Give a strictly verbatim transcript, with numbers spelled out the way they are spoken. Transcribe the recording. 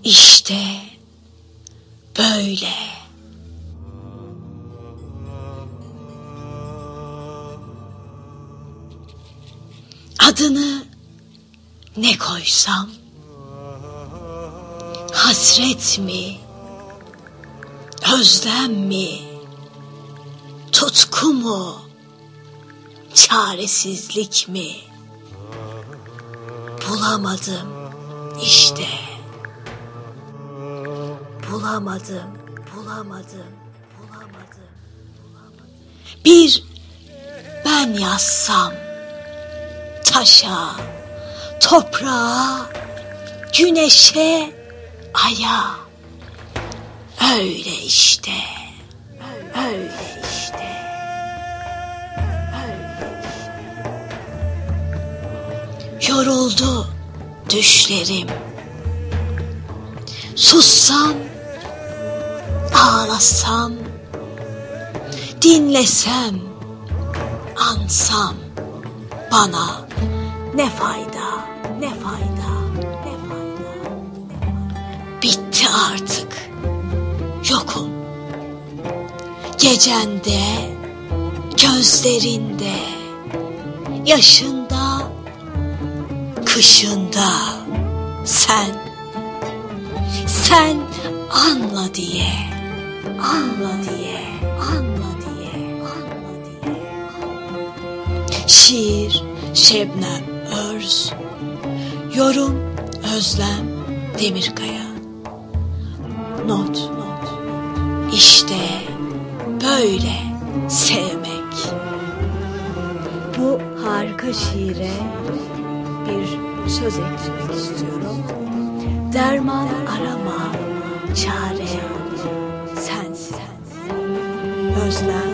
İşte böyle. Adını ne koysam? Hasret mi? Özlem mi? Tutku mu? Çaresizlik mi? Bulamadım işte. Bulamadım, bulamadım, bulamadım, bulamadım. Bir ben yazsam taşa, toprağa, güneşe, aya. Öyle işte, öyle işte, öyle işte. Yoruldu düşlerim. Sussam, ağlasam, dinlesem, ansam, bana ne fayda, ne fayda, ne fayda, ne fayda. Bitti artık, yokum. Gecende, gözlerinde, yaşında, kışında, sen, sen anla diye, anla diye, anla diye, anla diye. Şiir Şebnem Örz, yorum Özlem Demirkaya. Not, not. İşte böyle sevmek. Bu harika şiire bir söz eklemek istiyorum. Derman arama, çare sensin. Özlem